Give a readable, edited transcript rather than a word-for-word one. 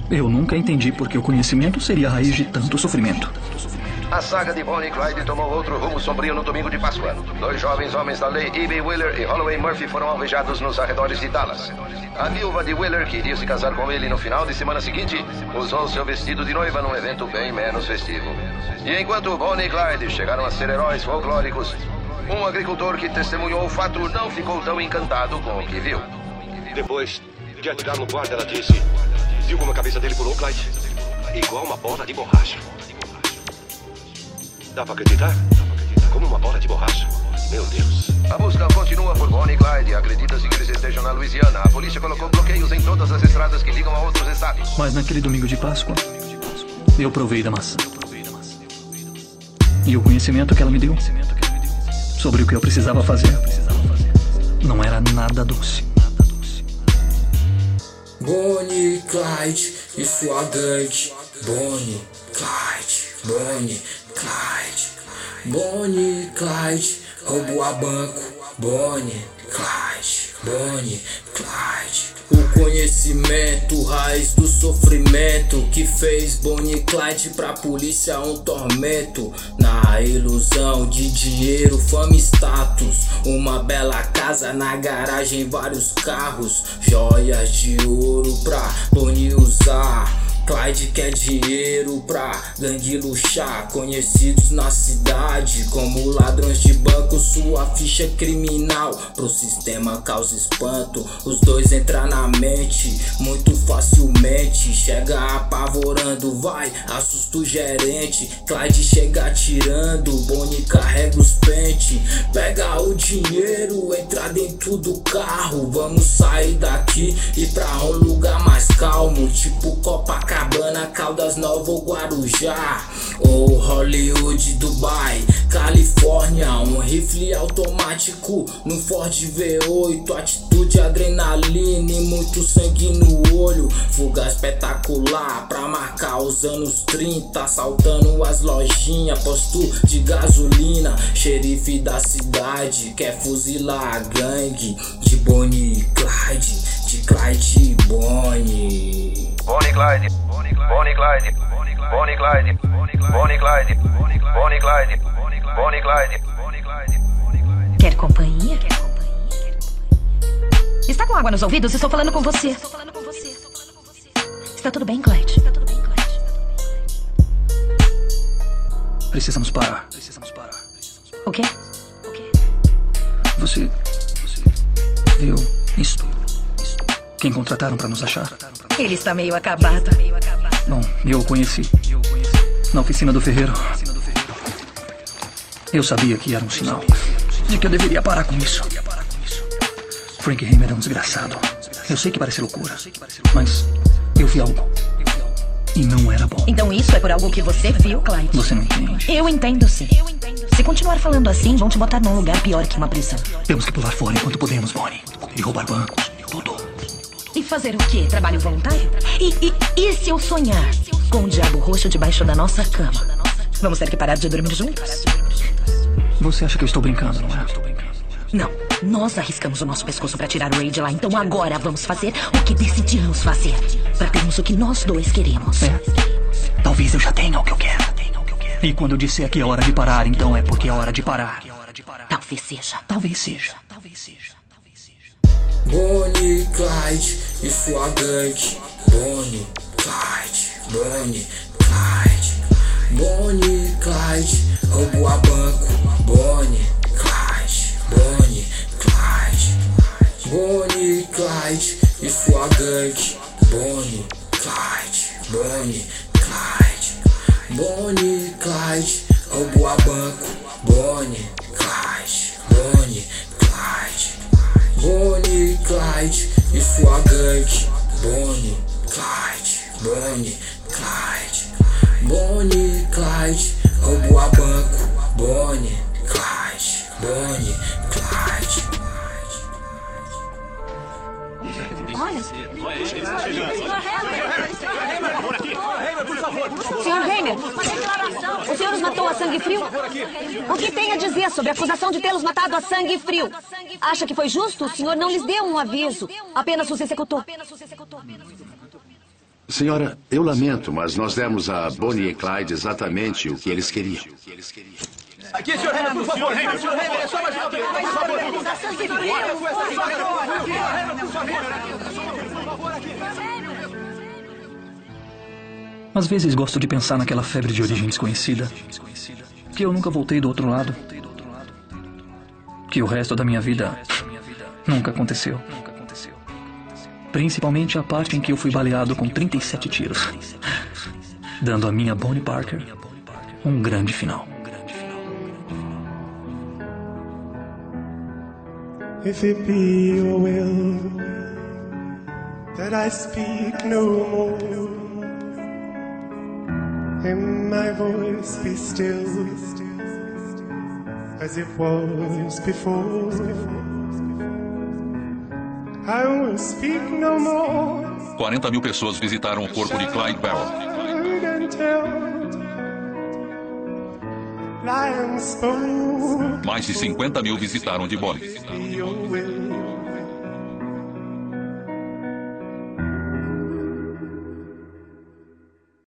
Eu nunca entendi por que o conhecimento seria a raiz de tanto sofrimento. A saga de Bonnie e Clyde tomou outro rumo sombrio no domingo de Páscoa. 2 jovens homens da lei, E.B. Wheeler e Holloway Murphy, foram alvejados nos arredores de Dallas. A viúva de Wheeler, que iria se casar com ele no final de semana seguinte, usou seu vestido de noiva num evento bem menos festivo. E enquanto Bonnie e Clyde chegaram a ser heróis folclóricos, um agricultor que testemunhou o fato não ficou tão encantado com o que viu. Depois de atirar no guarda, ela disse: viu como a cabeça dele pulou, Clyde? Igual uma bola de borracha. Dá pra acreditar? Como uma bola de borracha. Meu Deus. A busca continua por Bonnie e Clyde. Acredita-se que eles estejam na Louisiana. A polícia colocou bloqueios em todas as estradas que ligam a outros estados. Mas naquele domingo de Páscoa, eu provei da maçã. E o conhecimento que ela me deu sobre o que eu precisava fazer não era nada doce. Bonnie e Clyde e sua gangue. Bonnie, Clyde, Bonnie, Clyde. Bonnie e Clyde roubou a banco. Bonnie, Clyde, Bonnie, Clyde. O conhecimento, raiz do sofrimento, que fez Bonnie e Clyde pra polícia um tormento. Na ilusão de dinheiro, fama e status, uma bela casa na garagem, vários carros, joias de ouro pra Bonnie usar. Clyde quer dinheiro pra gangue luxar, conhecidos na cidade como ladrões de banco. Sua ficha criminal pro sistema causa espanto. Os dois entram na mente muito facilmente, chega apavorando, vai, assusta o gerente. Clyde chega atirando, Bonnie carrega os pentes, pega o dinheiro, entra dentro do carro. Vamos sair daqui e pra um lugar mais calmo, tipo Copacabana, Caldas Novas ou Guarujá, ou Hollywood, Dubai, Califórnia. Um rifle automático no Ford V8, atitude, adrenalina e muito sangue no olho. Fuga espetacular pra marcar os anos 30, assaltando as lojinhas, posto de gasolina. Xerife da cidade quer fuzilar a gangue de Bonnie e Clyde, de Clyde e Bonnie. Bonnie e Clyde, Bonnie e Clyde, Bonnie e Clyde, Bonnie e Clyde, Bonnie e Clyde, Bonnie e Clyde. Quer companhia? Está com água nos ouvidos? Estou falando com você. Está tudo bem, Clyde? Precisamos parar. O quê? Você viu isto? Quem contrataram pra nos achar? Ele está meio acabado. Bom, eu o conheci na oficina do ferreiro. Eu sabia que era um sinal de que eu deveria parar com isso. Frank Hamer é um desgraçado. Eu sei que parece loucura, mas eu vi algo e não era bom. Então isso é por algo que você viu, Clyde? Você não entende. Eu entendo, sim. Se continuar falando assim, vão te botar num lugar pior que uma prisão. Temos que pular fora enquanto podemos, Bonnie. E roubar bancos, tudo. E fazer o quê? Trabalho voluntário? E se eu sonhar com o diabo roxo debaixo da nossa cama? Vamos ter que parar de dormir juntos? Você acha que eu estou brincando, não é? Não. Nós arriscamos o nosso pescoço pra tirar o Ray de lá. Então agora vamos fazer o que decidimos fazer, pra termos o que nós dois queremos. É. Talvez eu já tenha o que eu quero. E quando eu disser que é hora de parar, então é porque é hora de parar. Talvez seja. Talvez seja. Bonnie e Clyde e sua gangue. Bonnie, Clyde, Bonnie, Clyde. Bonnie e Clyde roubou a banco. Bonnie, Clyde, Bonnie, Clyde. Bonnie e Clyde e sua gangue. Bonnie, Clyde, Bonnie, Clyde. Bonnie e Clyde roubou a banco. Bonnie, Clyde, Bonnie, Clyde. Bonnie e Clyde e sua gangue. Bonnie, Clyde, Bonnie, Clyde. Bonnie e Clyde roubou a banco. Bonnie, Clyde, Bonnie, Clyde. Senhor Hamer, o senhor os matou a sangue frio? O que tem a dizer sobre a acusação de tê-los matado a sangue frio? Acha que foi justo? O senhor não lhes deu um aviso, apenas os executou. Senhora, eu lamento, mas nós demos a Bonnie e Clyde exatamente o que eles queriam. Aqui, Sr. Hammer, por favor. Sr. Hammer, é só mais uma pergunta, por favor. Às vezes gosto de pensar naquela febre de origem desconhecida, que eu nunca voltei do outro lado, que o resto da minha vida nunca aconteceu. Principalmente a parte em que eu fui baleado com 37 tiros, dando a minha Bonnie Parker um grande final. If it be your will that I speak no more, and my voice be still as it was before, I will speak no more. 40 mil pessoas visitaram o corpo de Clyde Barrow. Mais de 50 mil visitaram de Bonnie.